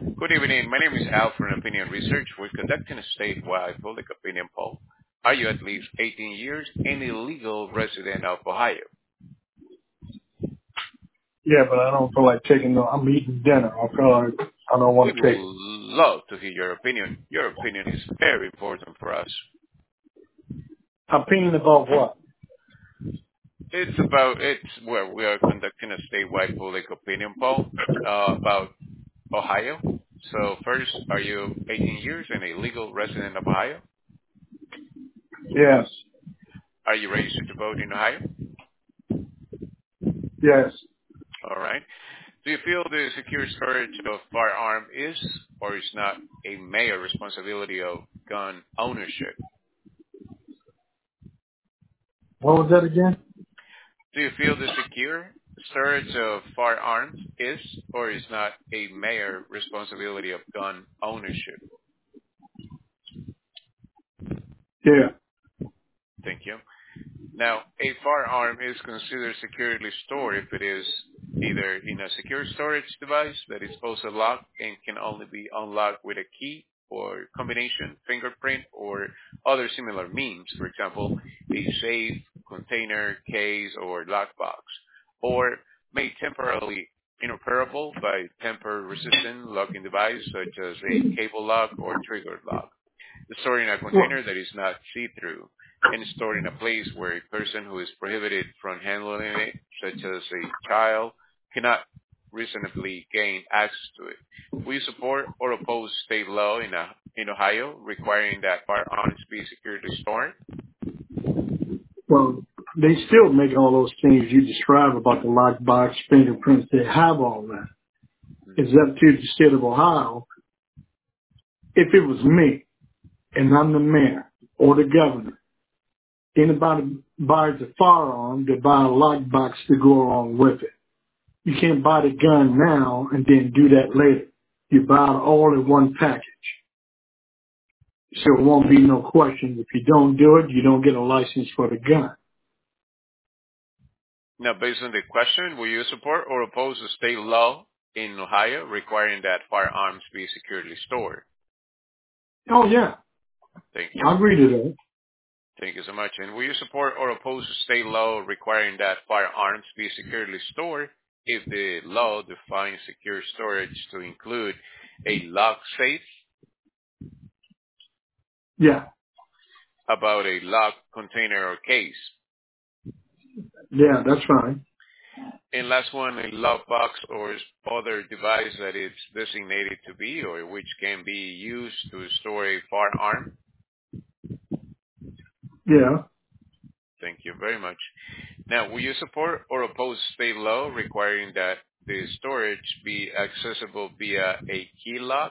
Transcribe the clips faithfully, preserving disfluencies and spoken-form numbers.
Good evening. My name is Al from Opinion Research. We're conducting a statewide public opinion poll. Are you at least eighteen years and a legal resident of Ohio? Yeah, but I don't feel like taking no, I'm eating dinner. I feel like I don't We want to would take it. love to hear your opinion. Your opinion is very important for us. Opinion about what? It's about, it's where we are conducting a statewide public opinion poll uh, about Ohio. So first, are you eighteen years and a legal resident of Ohio? Yes. Are you registered to vote in Ohio? Yes. All right. Do you feel the secure storage of firearm is or is not a mayor responsibility of gun ownership? What was that again? Do you feel the secure storage of firearms is or is not a mayor responsibility of gun ownership? Yeah. Thank you. Now, a firearm is considered securely stored if it is either in a secure storage device that is also locked and can only be unlocked with a key or combination, fingerprint, or other similar means, for example, a safe, container, case, or lockbox, or made temporarily inoperable by tamper-resistant locking device such as a cable lock or trigger lock. Stored in a container that is not see-through and stored in a place where a person who is prohibited from handling it, such as a child, cannot reasonably gain access to it. We support or oppose state law in, a, in Ohio requiring that firearms be securely stored. Well, they still make all those things you describe about the lockbox, fingerprints. They have all that. It's up to the state of Ohio. If it was me and I'm the mayor or the governor, anybody buys a firearm, they buy a lockbox to go along with it. You can't buy the gun now and then do that later. You buy it all in one package. So it won't be no question. If you don't do it, you don't get a license for the gun. Now, based on the question, will you support or oppose the state law in Ohio requiring that firearms be securely stored? Oh, yeah. Thank you. I agree to that. Thank you so much. And will you support or oppose the state law requiring that firearms be securely stored if the law defines secure storage to include a lock safe, Yeah. about a locked container or case? Yeah, that's fine. And last one, a lockbox or other device that is designated to be or which can be used to store a firearm. Yeah. Thank you very much. Now, will you support or oppose state law requiring that the storage be accessible via a key lock?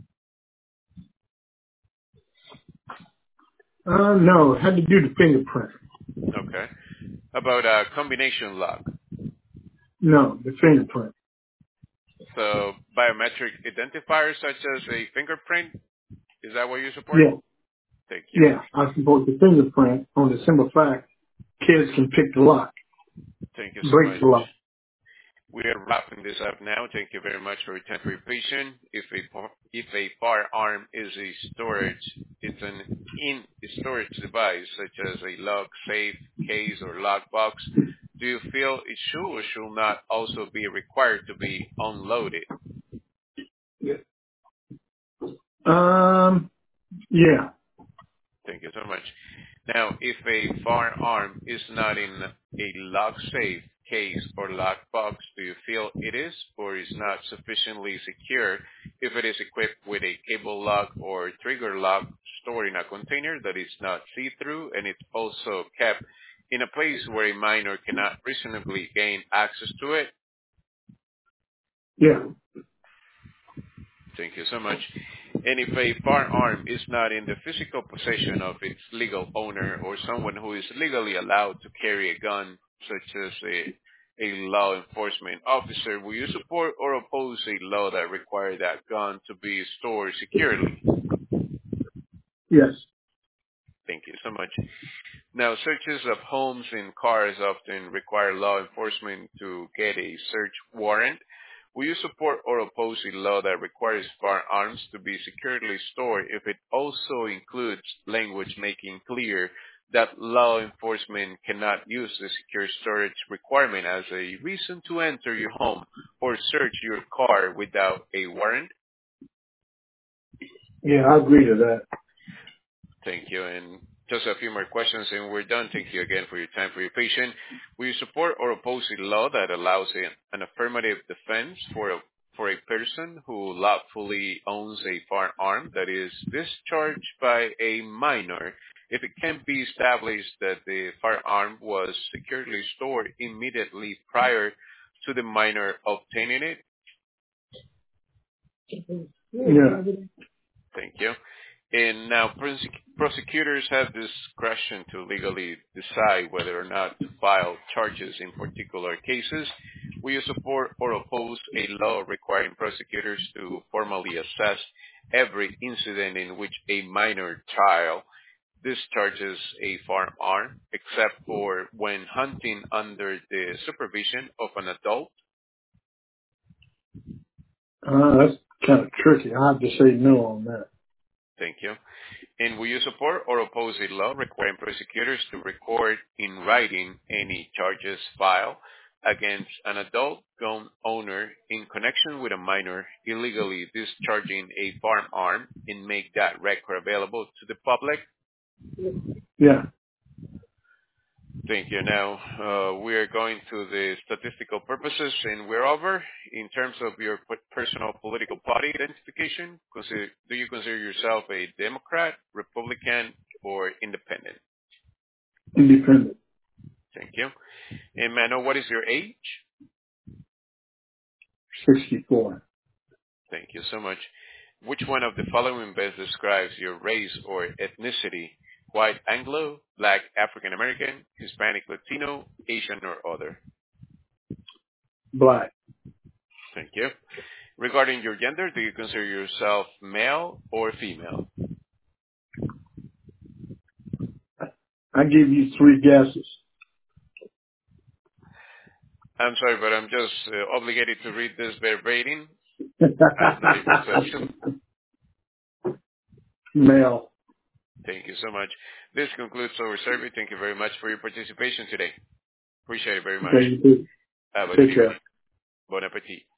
Uh, no, it had to do the fingerprint. Okay. About a combination lock. No, the fingerprint. So biometric identifiers such as a fingerprint, is that what you support? Yeah. Thank you. Yeah, I support the fingerprint on the simple fact kids can pick the lock, Thank you so break much. the lock. We are wrapping this up now. Thank you very much for your time for your patience. If a par- if a firearm is a storage, it's an in storage device such as a lock, safe, case, or lockbox. Do you feel it should or should not also be required to be unloaded? Yeah. Um, yeah. Thank you so much. Now, if a firearm is not in a lock safe, case, or lockbox, do you feel it is or is not sufficiently secure if it is equipped with a cable lock or trigger lock stored in a container that is not see-through and it's also kept in a place where a minor cannot reasonably gain access to it? Yeah. Thank you so much. And if a firearm is not in the physical possession of its legal owner or someone who is legally allowed to carry a gun, such as a, a law enforcement officer, will you support or oppose a law that requires that gun to be stored securely? Yes. Thank you so much. Now, searches of homes and cars often require law enforcement to get a search warrant. Will you support or oppose a law that requires firearms to be securely stored if it also includes language making clear that law enforcement cannot use the secure storage requirement as a reason to enter your home or search your car without a warrant? Yeah, I agree to that. Thank you. And just a few more questions and we're done. Thank you again for your time, for your patience. Will you support or oppose a law that allows a, an affirmative defense for a, for a person who lawfully owns a firearm that is discharged by a minor if it can be established that the firearm was securely stored immediately prior to the minor obtaining it? Yeah. Thank you. And now prosec- prosecutors have discretion to legally decide whether or not to file charges in particular cases. Will you support or oppose a law requiring prosecutors to formally assess every incident in which a minor child discharges a firearm, except for when hunting under the supervision of an adult? Uh, that's kind of tricky. I have to say no on that. Thank you. And will you support or oppose a law requiring prosecutors to record in writing any charges filed against an adult gun owner in connection with a minor illegally discharging a firearm and make that record available to the public? Yeah. Thank you. Now, uh, we are going to the statistical purposes, and we're over. In terms of your p- personal political party identification, consider, do you consider yourself a Democrat, Republican, or Independent? Independent. Thank you. And Mano, what is your age? sixty-four. Thank you so much. Which one of the following best describes your race or ethnicity? White Anglo, Black African American, Hispanic Latino, Asian, or other? Black. Thank you. Regarding your gender, do you consider yourself male or female? I give you three guesses. I'm sorry, but I'm just uh, obligated to read this verbatim. I'm not able to assume. Male. Thank you so much. This concludes our survey. Thank you very much for your participation today. Appreciate it very much. Thank you. Have a good Take evening. care. Bon appetit.